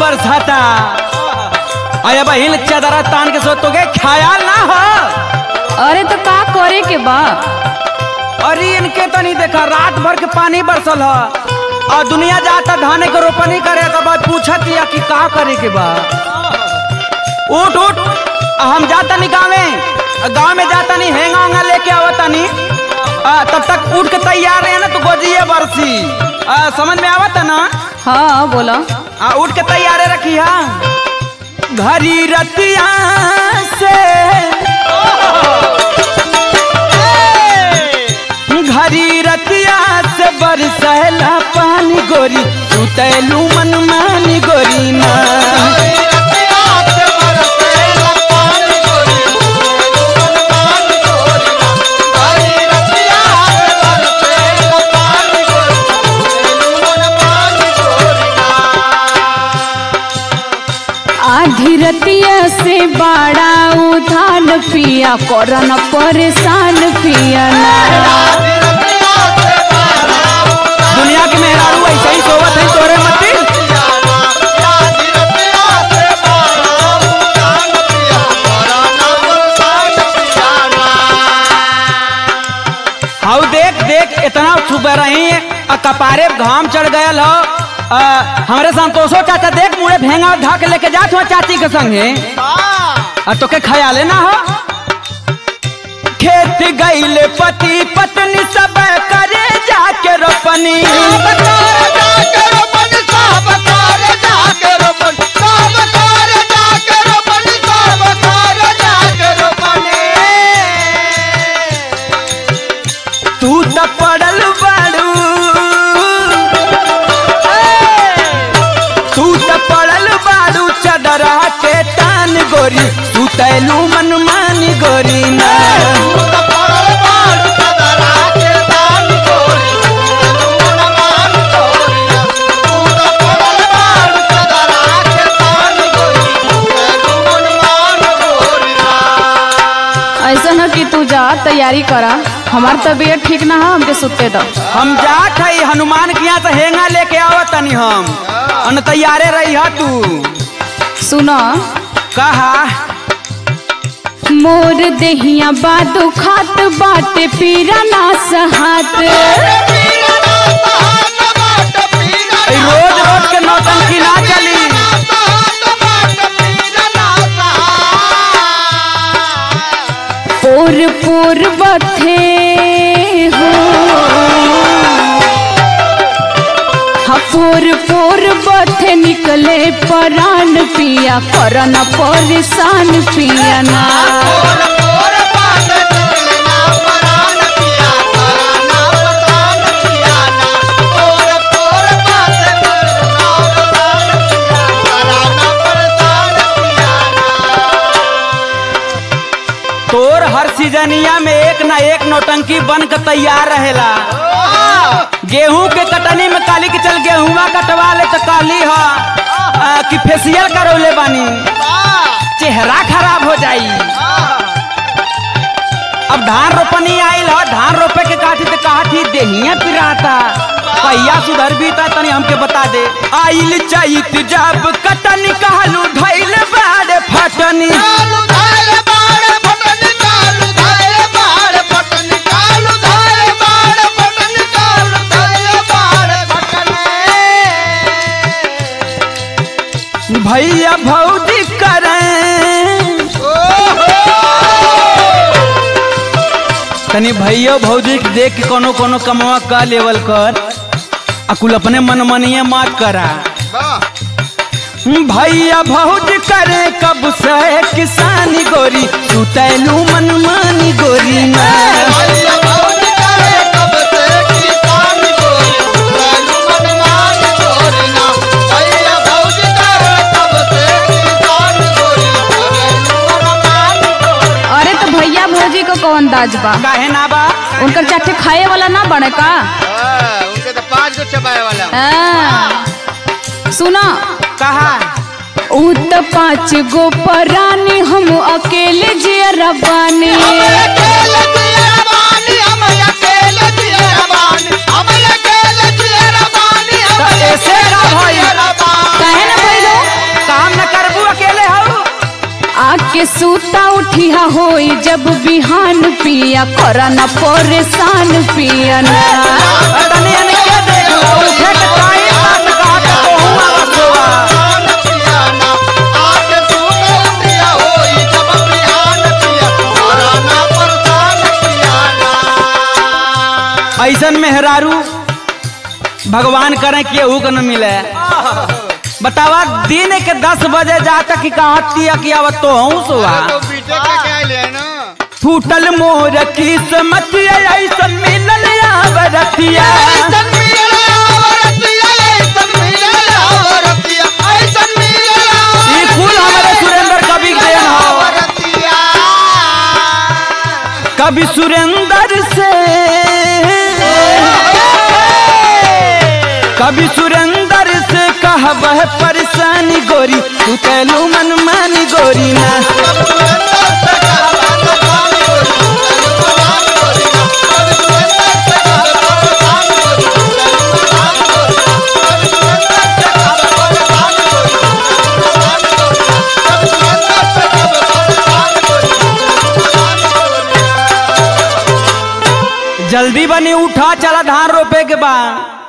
बरसाता अरे बहिन चादरा तान के सो तो के ख्याल ना हो। अरे तो का करे के बा? अरे इनके तो नहीं देखा रात भर के पानी बरसल है और दुनिया जाता धान के रोपनी करे के बाद पूछत या कि का करे के बा। उठ उठ हम जाता नहीं गाँव में जाता नहीं हेंगा उंगा लेके आवता नहीं तब तक उठ के तैयार है ना तो गोजिए बरसी समझ में आवता ना। हाँ बोला। उठ के तैयार रखी घरी रतिया से घरी रतिया से बरसला पानी गोरी सुतलू मन मानी गोरी ना। आधी रतिया से बाड़ा उधान पिया करन परेशान पिया ना। दुनिया के मेहरारू ऐसे ही सोवत है तोरे मती। हाउ देख देख इतना छुपे रही कपारे घाम चढ़ गयल हो। हमारे संतोषो चाचा देख मुड़े भेंगा ढक लेके जात हो चाची के संगे तो के ख्याल ना हो। खेत गईले पति पत्नी सब करे जाके रोपनी तू तो पड़ल बाड़ू तू तो पड़ल बाड़ू चदरा के तान गोरी सुतलू मन मानी गोरी ना। ऐसा न कि तू जा तैयारी करा, हमार तबीयत ठीक ना है, हमके सुते दो। हम जात है हनुमान के यहाँ से हेंगा लेके आवत तनी हम तैयारे रही है तू। सुनो कहा मोर देहिया बादू खात बाटे पीरा ना सहात। रोज रोज के नौटंकी ना चली। पोर पोर बथे हो पोर पोर बथे निकले परान पिया करन परेशान पिया ना। तोर हर सीजनिया में एक ना एक नौटंकी बन के तैयार रहेला। गेहूं के कटनी में काली के चल गेहुआ कटवा ले तो काली कि फेसियल करौले बानी चेहरा खराब हो जाई। अब धान रोपनी आइल हो धान रोपे के काठी तो काठी देहिया पिराता पहिया सुधर भी तनी हमके बता दे। आइल चैत जब कटनी कहलू धैल बाड़े फटनी भैया भौजी करें तनी भैया भौजी देख के कोनो कोनो कमवा का लेवल कर अकुल अपने मन मनिए मात करा। भैया भौजी करे कब से किसानी गोरी सुतलू मन मानी गोरी ना। कौन दाज बा काहे ना बा उनकर चाटे खाए वाला ना बने का उनके तो 5 गो चबाए वाला। सुना कहा ऊ तो 5 गो परानी हम अकेले जियरा बानी। ऐसे ना भाई काहे ना भाई सूता उठिया होई जब बिहान पिया करन परेशान पिया ना। तनी इनके देख लो उठे के टाइम बात कहा के कहूं आवत होगा। ऐसन मेहरारू भगवान करे कि केहू के न मिले। बतावा दिन के 10 बजे जाता कि कहा तिया कि आवत तो हूँ सुहा। तो बीटे के क्या ले ना फूटल मोर किस्मत ऐसन मिलल आवरतिया। ई फूल हमारे सुरेंद्र कवि के देन हो। कवि सुरेंद्र से कभी सुरेंद्र से कहबह परेशानी गोरी तू कहलू मनमानी गोरी ना। जल्दी बनी उठा चला धान रोपे के बाद।